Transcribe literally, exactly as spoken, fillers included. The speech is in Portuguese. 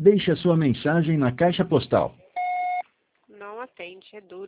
Deixe a sua mensagem na caixa postal. Não atende, é duro.